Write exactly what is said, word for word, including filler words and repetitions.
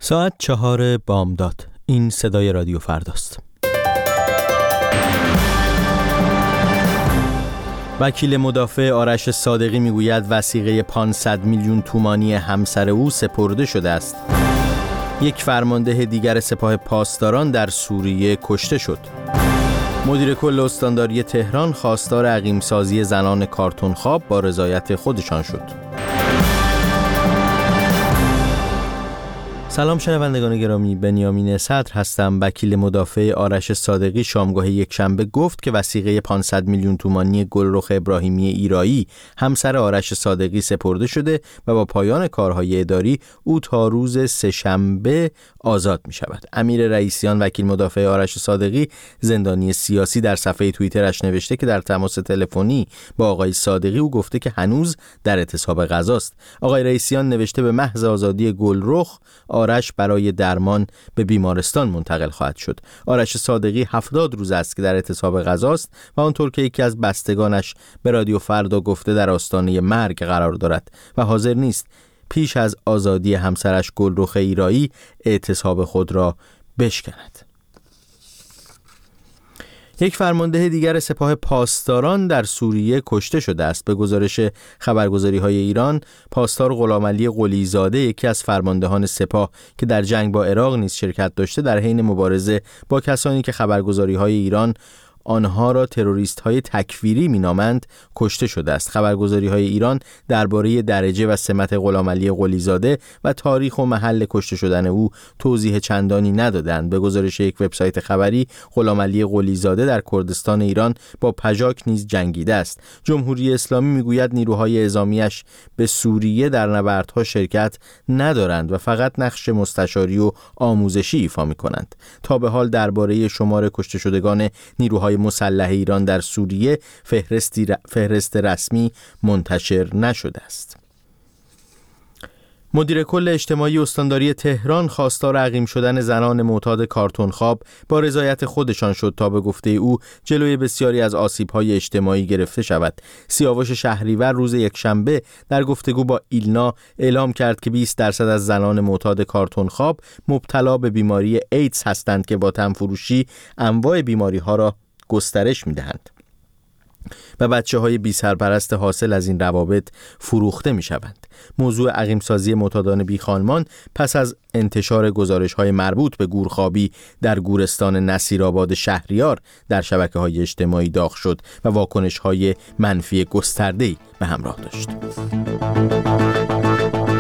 ساعت چهار بامداد. این صدای رادیو فرداست. وکیل مدافع آرش صادقی میگوید وثیقه پانصد میلیون تومانی همسر او سپرده شده است. یک فرمانده دیگر سپاه پاسداران در سوریه کشته شد. مدیر کل استانداری تهران خواستار عقیم‌سازی زنان کارتون خواب با رضایت خودشان شد. سلام شنوندگان گرامی، بنیامین صدر هستم. وکیل مدافع آرش صادقی شامگاه یکشنبه گفت که وثیقه پانصد میلیون تومانی گلرخ ابراهیمی ایرایی همسر آرش صادقی سپرده شده و با پایان کارهای اداری او تا روز سه‌شنبه آزاد می شود. امیر رئیسیان وکیل مدافع آرش صادقی زندانی سیاسی در صفحه توییترش نوشته که در تماس تلفنی با آقای صادقی او گفته که هنوز در اعتصاب غذاست. آقای رئیسیان نوشته به محض آزادی گلرخ آرش برای درمان به بیمارستان منتقل خواهد شد. آرش صادقی هفتاد روز است که در اعتصاب غذاست و آنطور که یکی از بستگانش به رادیو فردا گفته در آستانه مرگ قرار دارد و حاضر نیست پیش از آزادی همسرش گلرخ ایرایی اعتصاب خود را بشکند. یک فرمانده دیگر سپاه پاسداران در سوریه کشته شده است. به گزارش خبرگزاری‌های ایران، پاسدار غلامعلی قلی‌زاده یکی از فرماندهان سپاه که در جنگ با عراق نیز شرکت داشته در حین مبارزه با کسانی که خبرگزاری‌های ایران آنها را تروریست‌های تکفیری می‌نامند کشته شده است. خبرگزاری‌های ایران درباره درجه و سمت غلامعلی قلی‌زاده و تاریخ و محل کشته شدن او توضیح چندانی ندادند. به گزارش یک وبسایت خبری، غلامعلی قلی‌زاده در کردستان ایران با پژاک نیز جنگیده است. جمهوری اسلامی میگوید نیروهای اعزامیش به سوریه در نبردها شرکت ندارند و فقط نقش مستشاری و آموزشی ایفا می‌کنند. تا به حال درباره شمار کشته شدگان نیروهای مسلح ایران در سوریه فهرستی ر... فهرست رسمی منتشر نشده است. مدیر کل اجتماعی استانداری تهران خواستار عقیم شدن زنان معتاد کارتون خواب با رضایت خودشان شد تا به گفته او جلوی بسیاری از آسیب‌های اجتماعی گرفته شود. سیاوش شهریور روز یکشنبه در گفتگو با ایلنا اعلام کرد که بیست درصد از زنان معتاد کارتون خواب مبتلا به بیماری ایدز هستند که با تنفروشی انواع بیماری‌ها را گسترش می‌دهند و بچه‌های بی سرپرست حاصل از این روابط فروخته می‌شوند. موضوع عقیم‌سازی معتادان بیخانمان پس از انتشار گزارش‌های مربوط به گورخوابی در گورستان نصیرآباد شهریار در شبکه‌های اجتماعی داغ شد و واکنش‌های منفی گسترده‌ای به همراه داشت.